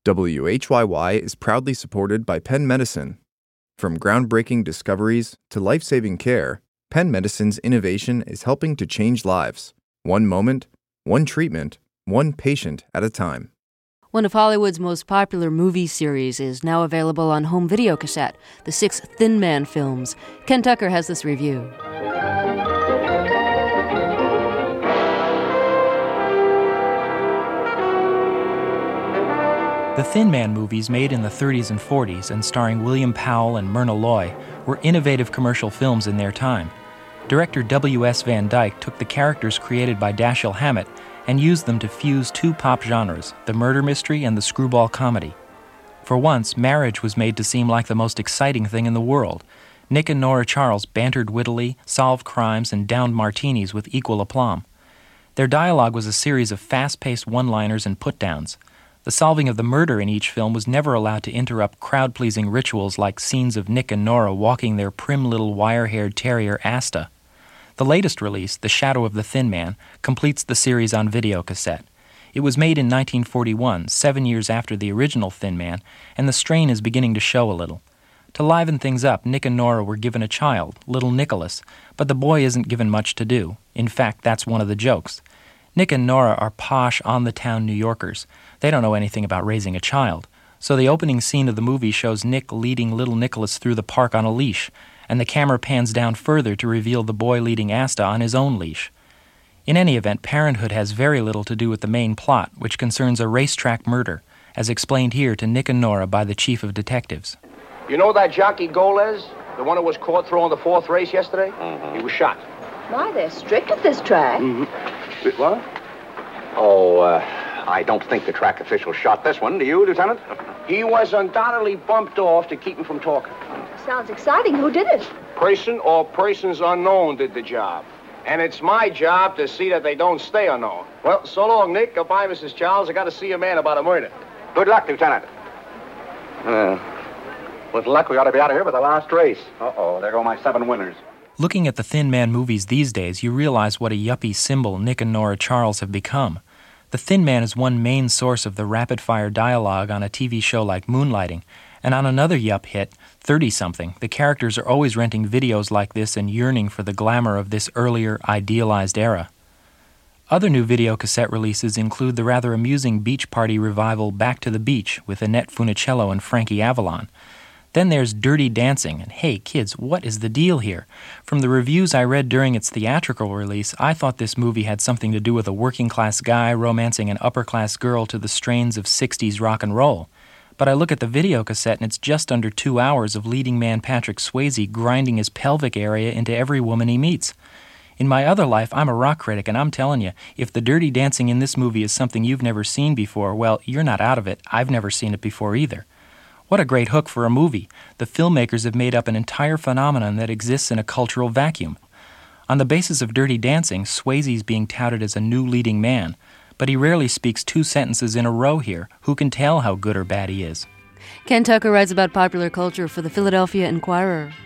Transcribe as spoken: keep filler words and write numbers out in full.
W H Y Y is proudly supported by Penn Medicine. From groundbreaking discoveries to life-saving care, Penn Medicine's innovation is helping to change lives, one moment, one treatment, one patient at a time. One of Hollywood's most popular movie series is now available on home video cassette, the six Thin Man films. Ken Tucker has this review. The Thin Man movies, made in the thirties and forties and starring William Powell and Myrna Loy, were innovative commercial films in their time. Director W S Van Dyke took the characters created by Dashiell Hammett and used them to fuse two pop genres, the murder mystery and the screwball comedy. For once, marriage was made to seem like the most exciting thing in the world. Nick and Nora Charles bantered wittily, solved crimes, and downed martinis with equal aplomb. Their dialogue was a series of fast-paced one-liners and put-downs. The solving of the murder in each film was never allowed to interrupt crowd-pleasing rituals like scenes of Nick and Nora walking their prim little wire-haired terrier Asta. The latest release, The Shadow of the Thin Man, completes the series on videocassette. It was made in nineteen forty-one, seven years after the original Thin Man, and the strain is beginning to show a little. To liven things up, Nick and Nora were given a child, little Nicholas, but the boy isn't given much to do. In fact, that's one of the jokes. Nick and Nora are posh, on-the-town New Yorkers. They don't know anything about raising a child. So the opening scene of the movie shows Nick leading little Nicholas through the park on a leash, and the camera pans down further to reveal the boy leading Asta on his own leash. In any event, parenthood has very little to do with the main plot, which concerns a racetrack murder, as explained here to Nick and Nora by the chief of detectives. You know that jockey Golez? The one who was caught throwing the fourth race yesterday? Mm-hmm. He was shot. My, they're strict at this track. Mm-hmm. What? Oh, uh, I don't think the track official shot this one. Do you, Lieutenant? He was undoubtedly bumped off to keep him from talking. Sounds exciting. Who did it? Person or persons unknown did the job. And it's my job to see that they don't stay unknown. Well, so long, Nick. Goodbye, Missus Charles. I got to see a man about a murder. Good luck, Lieutenant. Uh, with luck, we ought to be out of here by the last race. Uh-oh, there go my seven winners. Looking at the Thin Man movies these days, you realize what a yuppie symbol Nick and Nora Charles have become. The Thin Man is one main source of the rapid-fire dialogue on a T V show like Moonlighting, and on another yup hit, thirty-something, the characters are always renting videos like this and yearning for the glamour of this earlier, idealized era. Other new videocassette releases include the rather amusing beach party revival Back to the Beach with Annette Funicello and Frankie Avalon. Then there's Dirty Dancing, and hey, kids, what is the deal here? From the reviews I read during its theatrical release, I thought this movie had something to do with a working-class guy romancing an upper-class girl to the strains of sixties rock and roll. But I look at the videocassette and it's just under two hours of leading man Patrick Swayze grinding his pelvic area into every woman he meets. In my other life, I'm a rock critic, and I'm telling you, if the Dirty Dancing in this movie is something you've never seen before, well, you're not out of it. I've never seen it before either. What a great hook for a movie. The filmmakers have made up an entire phenomenon that exists in a cultural vacuum. On the basis of Dirty Dancing, Swayze's being touted as a new leading man, but he rarely speaks two sentences in a row here. Who can tell how good or bad he is? Ken Tucker writes about popular culture for the Philadelphia Inquirer.